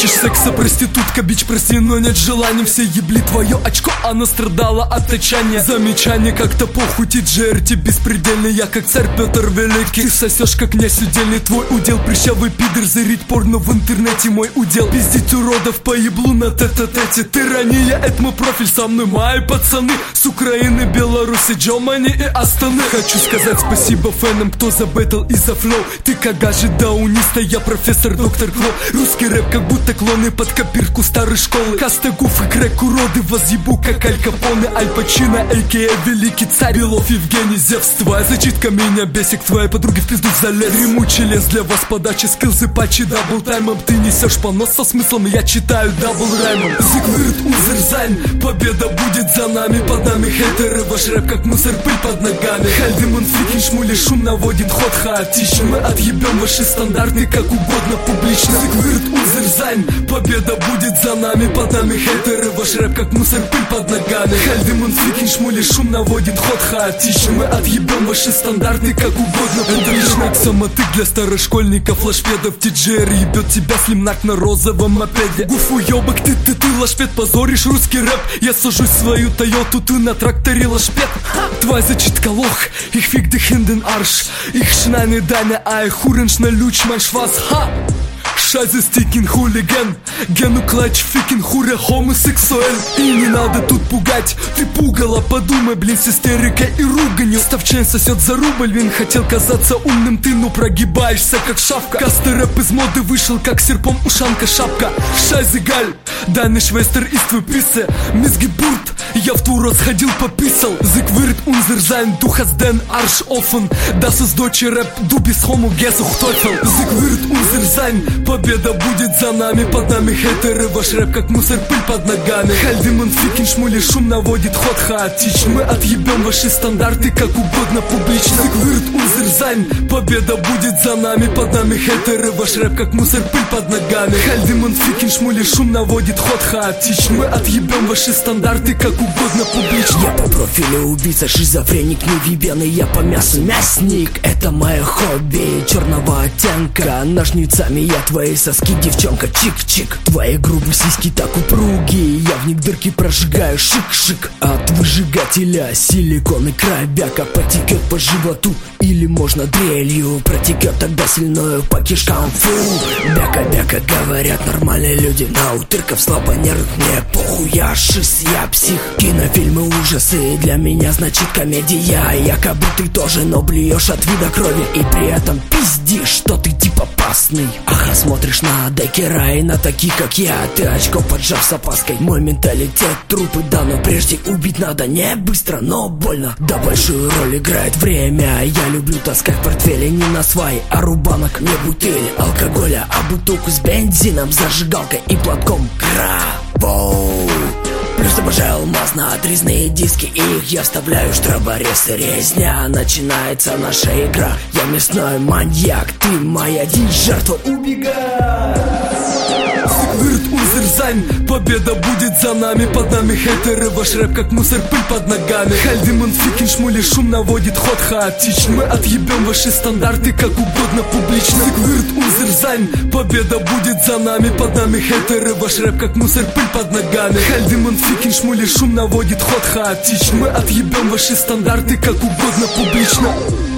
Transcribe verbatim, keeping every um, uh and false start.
Хочешь секса, проститутка, бич, прости, но нет желания. Все ебли твое очко, она страдала от отчаяния. Замечание как-то похуй, ти джей эр ти беспредельный. Я как царь Петр Великий. Ты сосешь как князь удельный, твой удел прыщавый пидор. Зарить порно в интернете мой удел. Пиздить уродов по еблу на тет-а-тете. Тирания, это мой профиль, со мной мои пацаны с Украины, Беларуси, Джомани и Астаны. Хочу сказать спасибо фэнам, кто за бэтл и за флоу. Ты кагажи дауниста, я профессор доктор Кло. Русский рэп как будто клоны под копирку старой школы. Каста гуф и крэк уроды, возъебу как Аль Капоне, Аль Пачино, а.к.а. великий царь Белов, Евгений Зевс. Твоя зачитка меня бесит, твоей подруге в пизду залез. Ремучий лес для вас подачи, скиллзы патчи дабл таймом. Ты несешь понос со смыслом, я читаю дабл раймом. Зигвирд Узерзайн, победа будет за нами. Под нами хейтеры, ваш рэп как мусор, пыль под ногами. Хальдемон фрикин шмули, шум наводит ход хаотично. Мы отъебем ваши стандарты как угодно публично. Зигвирд Узерзайн, победа будет за нами. Под нами хейтеры, ваш рэп как мусор, пыль под ногами. Хальдемон фрикин шмули, шум наводит ход хаотично. Мы отъебем ваши стандарты как угодно публично. Самотык для старошкольников, флешпедов, ти джей эр ебет тебя слимнак на розовом мопеде. Гуф уёбок, ты, ты, ты, лашпед, позоришь русский рэп. Я сажусь в свою Тойоту, ты на тракторе лашпед. Твой зачитка лох, их фиг dich in den Arsch. Ich schneide deine Ei, Hurenschnell, Lutsch, mein Schwarz, ha! Scheiße, Sticken, Хулиган, Гену клатч, фикин, хуре, хомосексуэль. И не надо тут пугать, ты пугала, подумай, блин, с истерикой и руганью. Ставчен сосет за рубль, вин хотел казаться умным, ты, ну прогибаешься, как шавка. Каста рэп из моды вышел, как серпом ушанка шапка. Scheiße, галь, deine Schwester ist für Pisse, Missgeburt, я в твой рот сходил, пописал. Зигвирд Унзерзайн, du hast den Arsch offen. Das ist deutsche Rap, du bist homo, gesuch Teufel. Зигвирд Унзерзайн, победа будет за нами. Под нами хейтеры, ваш рэп как мусор, пыль под ногами. Хальдемон фикин шмули, шум наводит ход хаотично. Мы отъебем ваши стандарты как угодно публично. Зигвирд Унзерзайн, победа будет за нами. Под нами хейтеры, ваш рэп как мусор, пыль под ногами. Хальдемон фикин шмули, шум наводит ход хаотично. Мы отъебем ваши стандарты как угодно публично. Я по профилю убийца, шизофреник, невъебенный. Я по мясу мясник, это мое хобби черного оттенка. Ножницами я твои соски, девчонка, чик-чик. Твои грубые сиськи так упругие, я в них дырки прожигаю, шик-шик. От выжигателя силикон и край бяка потекет по животу. Или можно дрелью протекет тогда сильною по кишкам. Фу, бяка-бяка, говорят нормальные люди. На утырков слабо нервных мне похуй, я шиз, я псих. Кинофильмы ужасы для меня значит комедия. Якобы ты тоже, но блюешь от вида крови. И при этом пиздишь, что ты типа опасный. Ага, смотришь на декера и на таких как я. Ты очко поджав с опаской. Мой менталитет трупы, да, но прежде убить надо не быстро, но больно. Да, большую роль играет время. Я люблю таскать в портфеле не на свай, а рубанок, не бутыль алкоголя, а бутылку с бензином, зажигалкой и платком. Кра, воу. Плюс обожаю алмазно-отрезные диски, их я вставляю в штроборез и резня. Начинается наша игра, я мясной маньяк, ты моя дичь, жертва, убегай. Зигвирд Унзерзайн, победа будет за нами. Под нами хейтеры, ваш рэп как мусор, пыль под ногами. Хальдемон фикин шмули, шум наводит ход хаотично. Мы отъебем ваши стандарты как угодно публично. Зигвирд Унзерзайн, победа будет за нами. Под нами хейтеры, ваш рэп как мусор, пыль под ногами. Хальдемон фикин шмули, шум наводит ход хаотично. Мы отъебем ваши стандарты как угодно публично.